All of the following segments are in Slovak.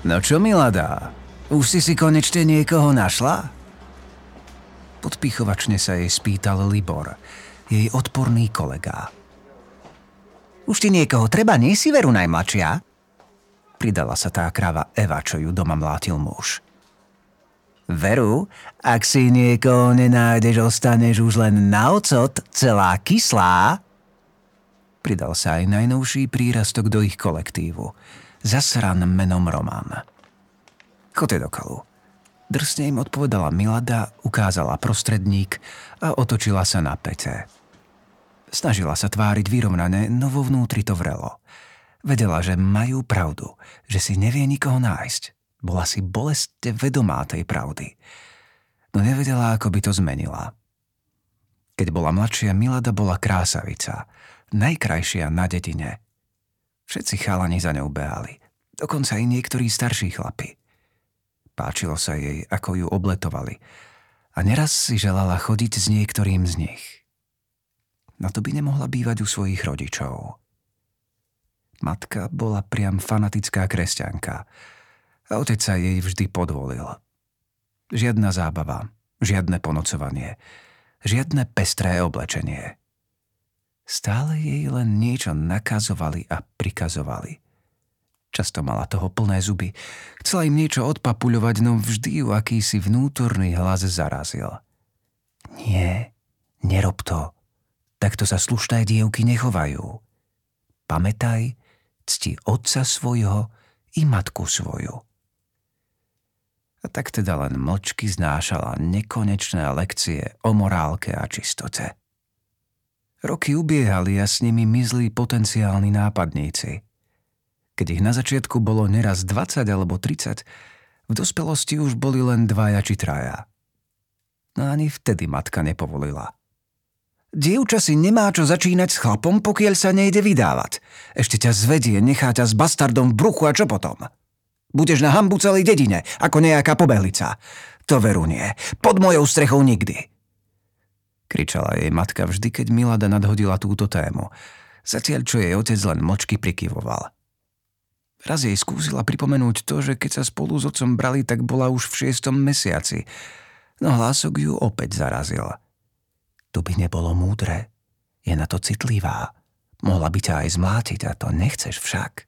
No čo, Milada? Už si konečne niekoho našla? Podpichovačne sa jej spýtal Libor, jej odporný kolega. Už ti niekoho treba, nie si Veru najmladšia? Pridala sa tá kráva Eva, čo ju doma mlátil muž. Veru, ak si niekoho nenájdeš, ostaneš už len na ocot, celá kyslá. Pridal sa aj najnovší prírastok do ich kolektívu, zasran menom Roman. Choďte do kalu. Drsne im odpovedala Milada, ukázala prostredník a otočila sa na pete. Snažila sa tváriť vyrovnané, no vo vnútri to vrelo. Vedela, že majú pravdu, že si nevie nikoho nájsť. Bola si bolestne vedomá tej pravdy. No nevedela, ako by to zmenila. Keď bola mladšia, Milada bola krásavica, najkrajšia na dedine. Všetci chalani za ňou behali, dokonca i niektorí starší chlapi. Páčilo sa jej, ako ju obletovali a neraz si želala chodiť s niektorým z nich. No to by nemohla bývať u svojich rodičov. Matka bola priam fanatická kresťanka a otec sa jej vždy podvolil. Žiadna zábava, žiadne ponocovanie, žiadne pestré oblečenie. Stále jej len niečo nakazovali a prikazovali. Často mala toho plné zuby. Chcela im niečo odpapuľovať, no vždy ju akýsi vnútorný hlas zarazil. Nie, nerob to. Takto sa slušné dievky nechovajú. Pamätaj, cti otca svojho i matku svoju. A tak teda len mlčky znášala nekonečné lekcie o morálke a čistote. Roky ubiehali a s nimi mizli potenciálni nápadníci. Keď ich na začiatku bolo neraz 20 alebo 30, v dospelosti už boli len 2 či 3. No ani vtedy matka nepovolila. Dievča si nemá čo začínať s chlapom, pokiaľ sa nejde vydávať. Ešte ťa zvedie, nechá ťa s bastardom v bruchu a čo potom? Budeš na hanbu celej dedine, ako nejaká pobehlica. To Veru nie. Pod mojou strechou nikdy. Kričala jej matka vždy, keď Milada nadhodila túto tému. Zatiaľ, čo jej otec len mlčky prikyvoval. Raz jej skúsila pripomenúť to, že keď sa spolu s otcom brali, tak bola už v 6. mesiaci. No hlások ju opäť zarazil. To by nebolo múdre. Je na to citlivá. Mohla by ťa aj zmlátiť a to nechceš však.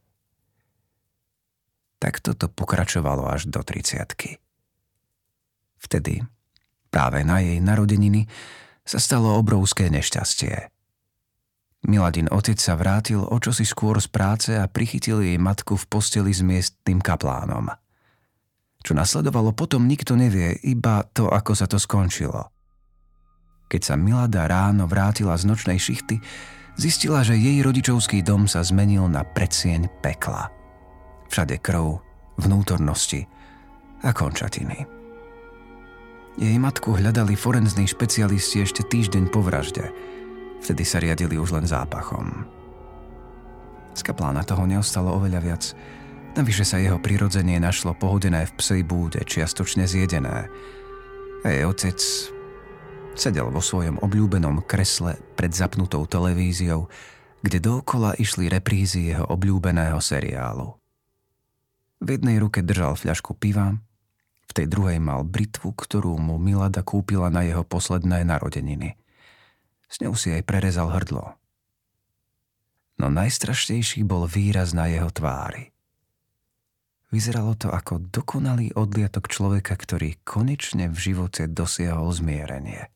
Tak toto pokračovalo až do 30. Vtedy, práve na jej narodeniny, sa stalo obrovské nešťastie. Miladin otec sa vrátil o čosi skôr z práce a prichytil jej matku v posteli s miestnym kaplánom. Čo nasledovalo potom, nikto nevie, iba to, ako sa to skončilo. Keď sa Milada ráno vrátila z nočnej šichty, zistila, že jej rodičovský dom sa zmenil na predsieň pekla. Všade krv, vnútornosti a končatiny. Jej matku hľadali forenzní špecialisti ešte týždeň po vražde. Vtedy sa riadili už len zápachom. Z kaplána toho neostalo oveľa viac. Navyše sa jeho prirodzenie našlo pohodené v psej búde, čiastočne zjedené. A jej otec sedel vo svojom obľúbenom kresle pred zapnutou televíziou, kde dookola išli reprízy jeho obľúbeného seriálu. V jednej ruke držal fľašku piva, v tej druhej mal britvu, ktorú mu Milada kúpila na jeho posledné narodeniny. S ňou si aj prerezal hrdlo. No najstrašnejší bol výraz na jeho tvári. Vyzeralo to ako dokonalý odliatok človeka, ktorý konečne v živote dosiahol zmierenie.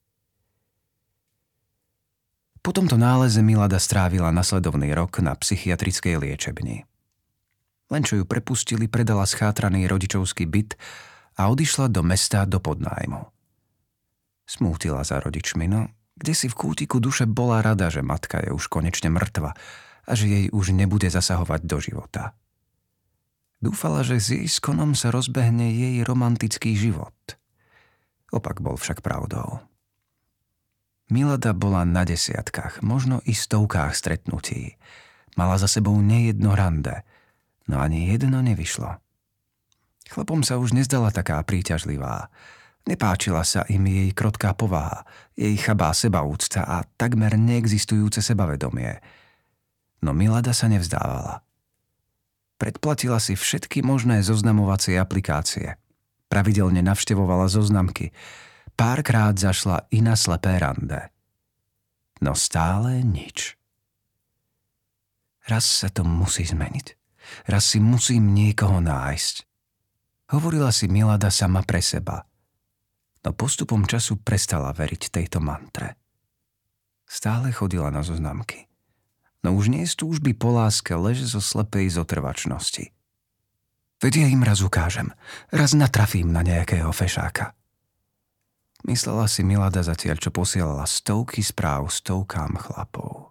Po tomto náleze Milada strávila nasledovný rok na psychiatrickej liečebni. Len čo ju prepustili, predala schátraný rodičovský byt a odišla do mesta do podnájmu. Smútila za rodičmi, no kde si v kútiku duše bola rada, že matka je už konečne mŕtva a že jej už nebude zasahovať do života. Dúfala, že s jej skonom sa rozbehne jej romantický život. Opak bol však pravdou. Milada bola na desiatkách, možno i stovkách stretnutí. Mala za sebou nejedno rande, no ani jedno nevyšlo. Chlapom sa už nezdala taká príťažlivá. Nepáčila sa im jej krotká povaha, jej chabá sebaúcta a takmer neexistujúce sebavedomie. No Milada sa nevzdávala. Predplatila si všetky možné zoznamovacie aplikácie. Pravidelne navštevovala zoznamky. Párkrát zašla i na slepé rande. No stále nič. Raz sa to musí zmeniť. Raz si musím niekoho nájsť. Hovorila si Milada sama pre seba. No postupom času prestala veriť tejto mantre. Stále chodila na zoznamky. No už nie z túžby po láske, lež zo slepej zotrvačnosti. Veď ja im raz ukážem. Raz natrafím na nejakého fešáka. Myslela si Milada zatiaľ, čo posielala stovky správ stovkám chlapov.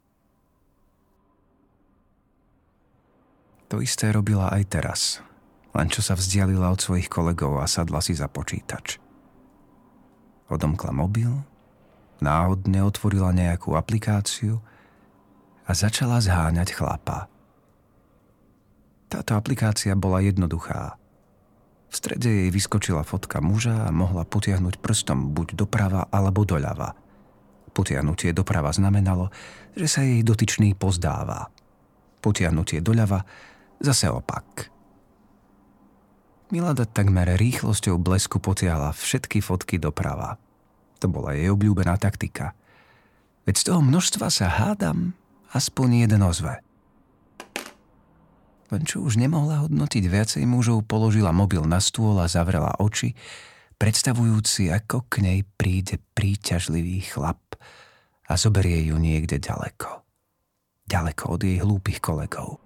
To isté robila aj teraz, len čo sa vzdialila od svojich kolegov a sadla si za počítač. Odomkla mobil, náhodne otvorila nejakú aplikáciu a začala zháňať chlapa. Táto aplikácia bola jednoduchá. V strede jej vyskočila fotka muža a mohla potiahnuť prstom buď doprava alebo doľava. Potiahnutie doprava znamenalo, že sa jej dotyčný pozdáva. Potiahnutie doľava zase opak. Milada takmer rýchlosťou blesku potiahla všetky fotky doprava. To bola jej obľúbená taktika. Veď z toho množstva sa hádam aspoň jeden ozve. Len čo už nemohla hodnotiť viacej mužov, položila mobil na stôl a zavrela oči, predstavujúci, ako k nej príde príťažlivý chlap a zoberie ju niekde ďaleko. Ďaleko od jej hlúpych kolegov.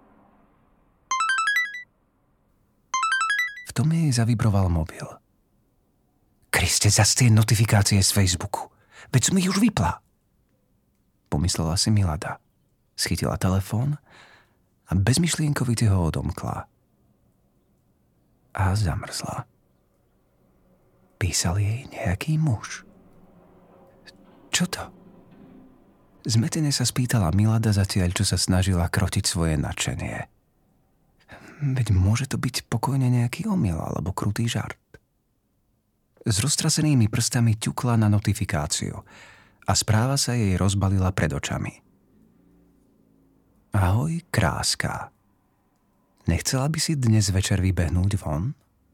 V tom jej zavibroval mobil. Kriste, zas tie notifikácie z Facebooku. Veď som ich už vypla. Pomyslela si Milada. Schytila telefón a bezmyšlienkovite ho odomkla. A zamrzla. Písal jej nejaký muž. Čo to? Zmetene sa spýtala Milada zatiaľ, čo sa snažila krotiť svoje nadšenie. Veď môže to byť pokojne nejaký omyl alebo krutý žart. S roztrasenými prstami ťukla na notifikáciu a správa sa jej rozbalila pred očami. Ahoj, kráska. Nechcela by si dnes večer vybehnúť von?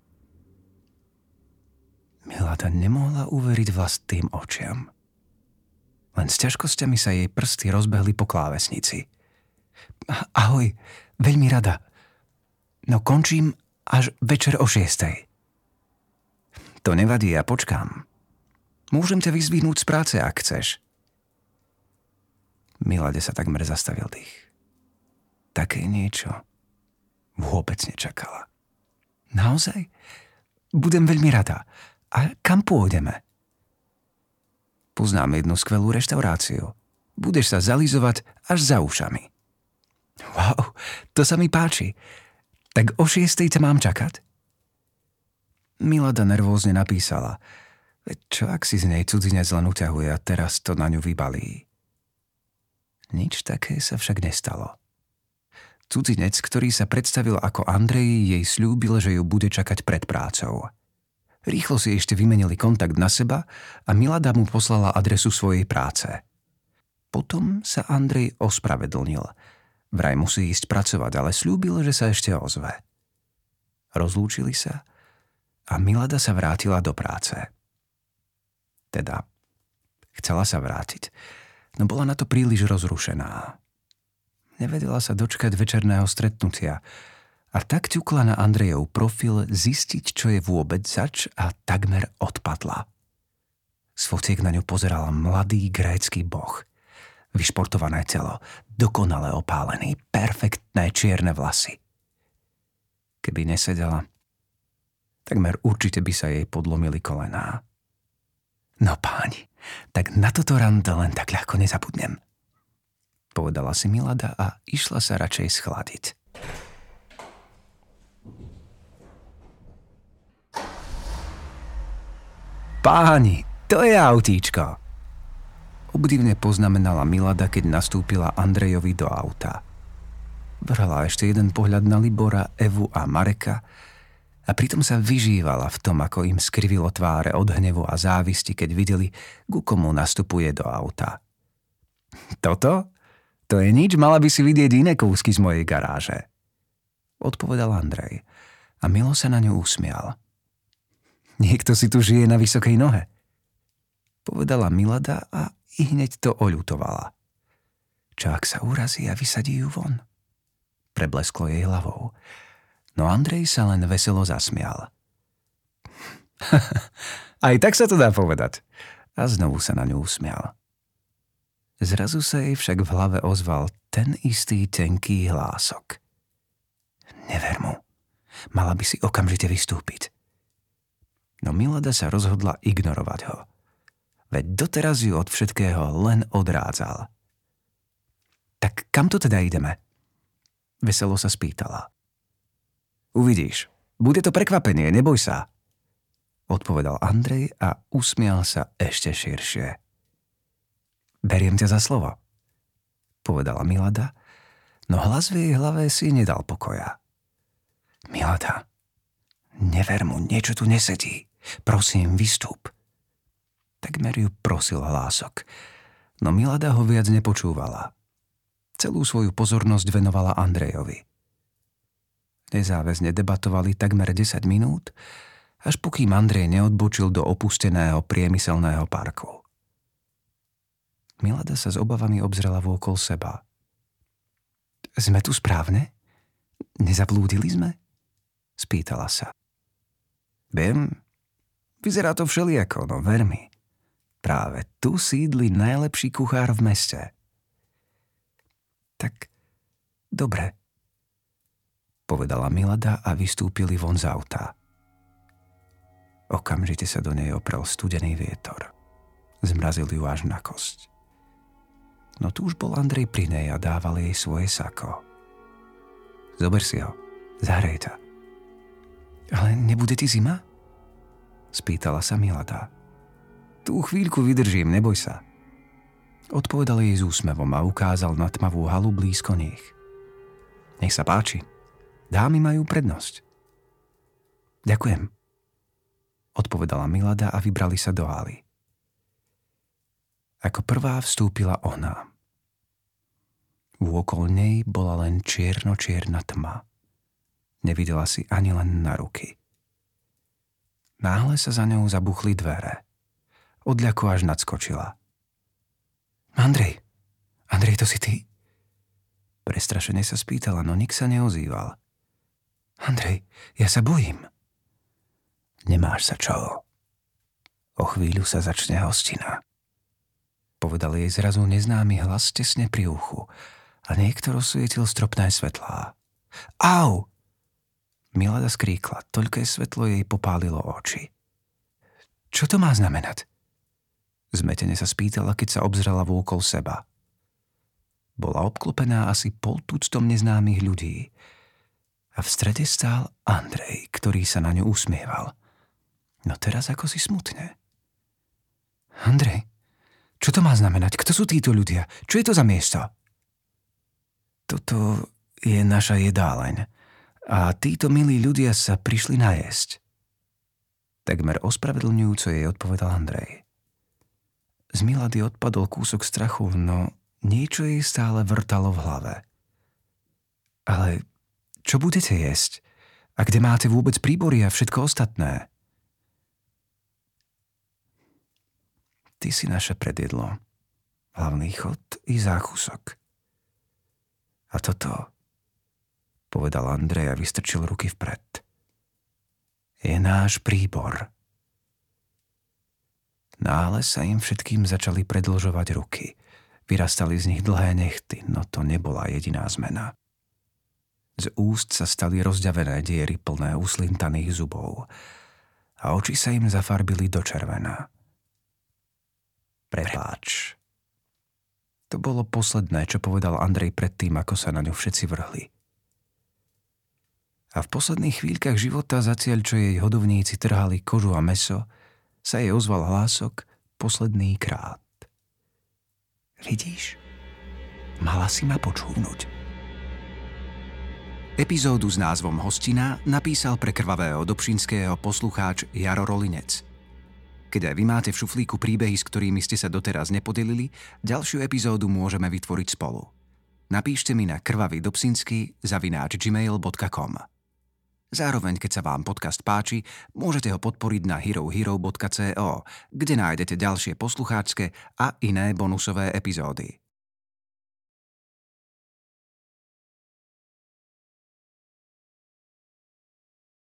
Milada nemohla uveriť vlastným očiam. Len s ťažkosťami sa jej prsty rozbehli po klávesnici. Ahoj, veľmi rada. No končím až večer o 6:00. To nevadí, ja počkám. Môžem ťa vyzvihnúť z práce, ak chceš. Milade sa takmer zastavil dých. Také niečo vôbec nečakala. Naozaj? Budem veľmi rada. A kam pôjdeme? Poznám jednu skvelú reštauráciu. Budeš sa zalizovať až za ušami. Wow, to sa mi páči. Tak o 6:00 ťa mám čakať? Milada nervózne napísala. Veď čo, ak si z nej cudzinec len uťahuje a teraz to na ňu vybalí? Nič také sa však nestalo. Cudzinec, ktorý sa predstavil ako Andrej, jej sľúbil, že ju bude čakať pred prácou. Rýchlo si ešte vymenili kontakt na seba a Milada mu poslala adresu svojej práce. Potom sa Andrej ospravedlnil. Vraj musí ísť pracovať, ale sľúbil, že sa ešte ozve. Rozlúčili sa a Milada sa vrátila do práce. Teda, chcela sa vrátiť, no bola na to príliš rozrušená. Nevedela sa dočkať večerného stretnutia a tak ťukla na Andrejov profil zistiť, čo je vôbec zač a takmer odpadla. Z fotiek na ňu pozeral mladý grécky boh. Vyšportované telo, dokonale opálený, perfektné čierne vlasy. Keby nesedela, takmer určite by sa jej podlomili kolená. No páni, tak na toto rande len tak ľahko nezabudnem. Povedala si Milada a išla sa radšej schladiť. Páni, to je autíčko. Obdivne poznamenala Milada, keď nastúpila Andrejovi do auta. Vrhala ešte jeden pohľad na Libora, Evu a Mareka a pritom sa vyžívala v tom, ako im skrivilo tváre od hnevu a závisti, keď videli, ku komu nastupuje do auta. Toto? To je nič, mala by si vidieť iné kúsky z mojej garáže. odpovedal Andrej a milo sa na ňu usmial. Niekto si tu žije na vysokej nohe, povedala Milada a i hneď to oľutovala. Čo ak sa urazí a vysadí ju von? Preblesklo jej hlavou. No Andrej sa len veselo zasmial. Aj tak sa to dá povedať. A znovu sa na ňu usmial. Zrazu sa jej však v hlave ozval ten istý tenký hlások. Never mu. Mala by si okamžite vystúpiť. No Milada sa rozhodla ignorovať ho. Veď doteraz ju od všetkého len odrádzal. Tak kam to teda ideme? Veselo sa spýtala. Uvidíš. Bude to prekvapenie, neboj sa. Odpovedal Andrej a usmial sa ešte širšie. Beriem ťa za slovo, povedala Milada, no hlas v jej hlave si nedal pokoja. Milada, never mu, niečo tu nesedí. Prosím, vystúp. Takmer ju prosil hlások, no Milada ho viac nepočúvala. Celú svoju pozornosť venovala Andrejovi. Nezáväzne debatovali takmer 10 minút, až pokým Andrej neodbočil do opusteného priemyselného parku. Milada sa s obavami obzrela vôkol seba. Sme tu správne? Nezablúdili sme? Spýtala sa. Viem, vyzerá to všelijako, no ver mi. Práve tu sídli najlepší kuchár v meste. Tak, dobre, povedala Milada a vystúpili von z auta. Okamžite sa do nej oprel studený vietor. Zmrazil ju až na kosť. No tu už bol Andrej pri nej a dával jej svoje sako. Zober si ho, zahrej ťa. Ale nebude ti zima? Spýtala sa Milada. Tú chvíľku vydržím, neboj sa. Odpovedal jej s úsmevom a ukázal na tmavú halu blízko nich. Nech sa páči, dámy majú prednosť. Ďakujem, odpovedala Milada a vybrali sa do haly. Ako prvá vstúpila ona. Vôkol nej bola len čierno-čierna tma. Nevidela si ani len na ruky. Náhle sa za ňou zabuchli dvere. Od ľaku až nadskočila. Andrej, to si ty? Prestrašene sa spýtala, no nik sa neozýval. Andrej, ja sa bojím. Nemáš sa čo. O chvíľu sa začne hostina. Povedal jej zrazu neznámy hlas tesne pri uchu a niekto rozsvietil stropné svetlá. Au! Milada skríkla, toľké svetlo jej popálilo oči. Čo to má znamenať? Zmetene sa spýtala, keď sa obzrela vôkol seba. Bola obklopená asi 50 neznámych ľudí a v strede stál Andrej, ktorý sa na ňu usmieval. No teraz ako si smutne. Andrej, čo to má znamenať? Kto sú títo ľudia? Čo je to za miesto? Toto je naša jedáleň a títo milí ľudia sa prišli najesť. Takmer ospravedlňujúco jej odpovedal Andrej. Z Milady odpadol kúsok strachu, no niečo jej stále vrtalo v hlave. Ale čo budete jesť? A kde máte vôbec príbory a všetko ostatné? Ty si naše predjedlo, hlavný chod i zákusok. A toto, povedal Andrej a vystrčil ruky vpred, je náš príbor. Náhle sa im všetkým začali predĺžovať ruky. Vyrastali z nich dlhé nechty, no to nebola jediná zmena. Z úst sa stali rozďavené diery plné uslintaných zubov a oči sa im zafarbili do červená. Prepáč. To bolo posledné, čo povedal Andrej predtým, ako sa na ňu všetci vrhli. A v posledných chvíľkach života, zatiaľ čo jej hodovníci trhali kožu a mäso, sa jej ozval hlások posledný krát. Vidíš? Mala si ma počúvnuť. Epizódu s názvom Hostina napísal pre Krvavého Dobšinského poslucháč Jaro Rolinec. Keď aj vy máte v šuflíku príbehy, s ktorými ste sa doteraz nepodelili, ďalšiu epizódu môžeme vytvoriť spolu. napíšte mi na krvavydobshinsky@gmail.com. Zároveň, keď sa vám podcast páči, môžete ho podporiť na herohero.co, kde nájdete ďalšie poslucháčske a iné bonusové epizódy.